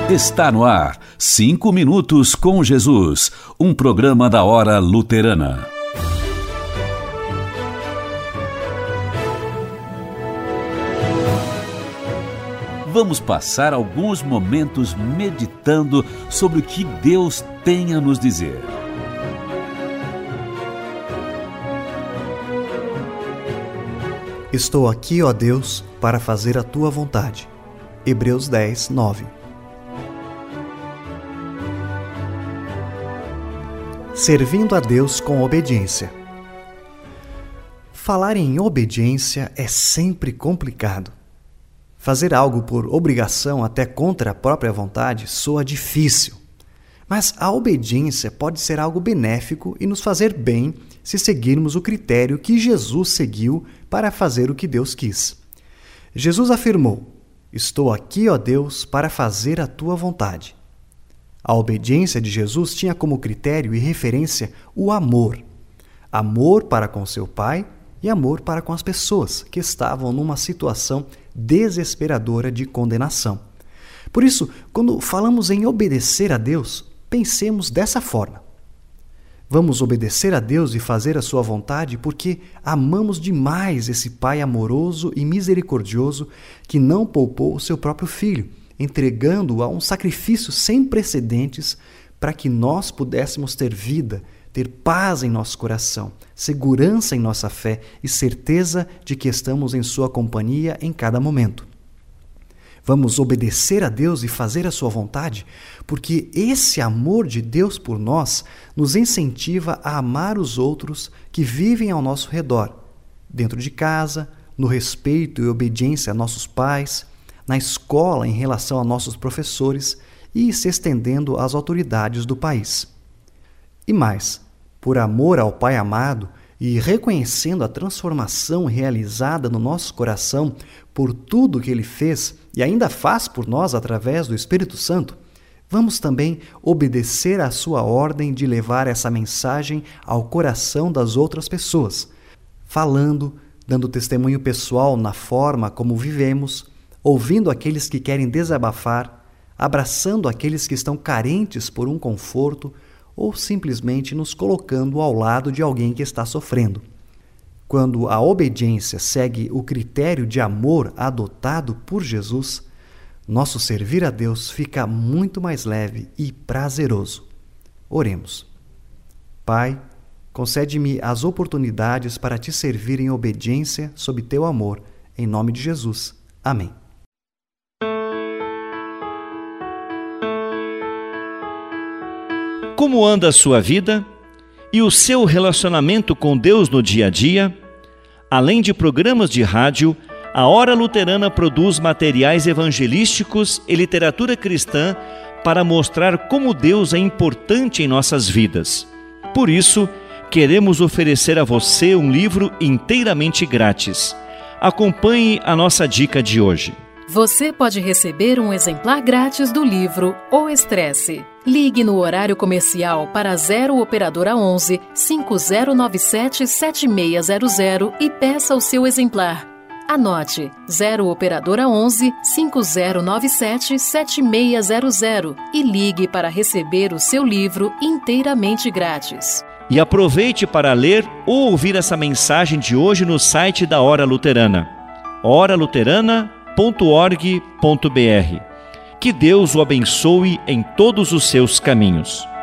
Está no ar, 5 minutos com Jesus, um programa da Hora Luterana. Vamos passar alguns momentos meditando sobre o que Deus tem a nos dizer. Estou aqui, ó Deus, para fazer a Tua vontade. Hebreus 10, 9. Servindo a Deus com obediência. Falar em obediência é sempre complicado. Fazer algo por obrigação, até contra a própria vontade, soa difícil. Mas a obediência pode ser algo benéfico e nos fazer bem se seguirmos o critério que Jesus seguiu para fazer o que Deus quis. Jesus afirmou: "Estou aqui, ó Deus, para fazer a tua vontade." A obediência de Jesus tinha como critério e referência o amor. Amor para com seu Pai e amor para com as pessoas que estavam numa situação desesperadora de condenação. Por isso, quando falamos em obedecer a Deus, pensemos dessa forma. Vamos obedecer a Deus e fazer a sua vontade porque amamos demais esse Pai amoroso e misericordioso que não poupou o seu próprio Filho, entregando-o a um sacrifício sem precedentes para que nós pudéssemos ter vida, ter paz em nosso coração, segurança em nossa fé e certeza de que estamos em sua companhia em cada momento. Vamos obedecer a Deus e fazer a sua vontade, porque esse amor de Deus por nós nos incentiva a amar os outros que vivem ao nosso redor, dentro de casa, no respeito e obediência a nossos pais, na escola em relação a nossos professores e se estendendo às autoridades do país. E mais, por amor ao Pai amado e reconhecendo a transformação realizada no nosso coração por tudo que Ele fez e ainda faz por nós através do Espírito Santo, vamos também obedecer à sua ordem de levar essa mensagem ao coração das outras pessoas, falando, dando testemunho pessoal na forma como vivemos, ouvindo aqueles que querem desabafar, abraçando aqueles que estão carentes por um conforto ou simplesmente nos colocando ao lado de alguém que está sofrendo. Quando a obediência segue o critério de amor adotado por Jesus, nosso servir a Deus fica muito mais leve e prazeroso. Oremos. Pai, concede-me as oportunidades para te servir em obediência sob teu amor, em nome de Jesus. Amém. Como anda a sua vida e o seu relacionamento com Deus no dia a dia? Além de programas de rádio, a Hora Luterana produz materiais evangelísticos e literatura cristã para mostrar como Deus é importante em nossas vidas. Por isso, queremos oferecer a você um livro inteiramente grátis. Acompanhe a nossa dica de hoje. Você pode receber um exemplar grátis do livro O Estresse. Ligue no horário comercial para 0 Operadora 11 5097 7600 e peça o seu exemplar. Anote 0 Operadora 11 5097 7600 e ligue para receber o seu livro inteiramente grátis. E aproveite para ler ou ouvir essa mensagem de hoje no site da Hora Luterana, oraluterana.org.br. Que Deus o abençoe em todos os seus caminhos.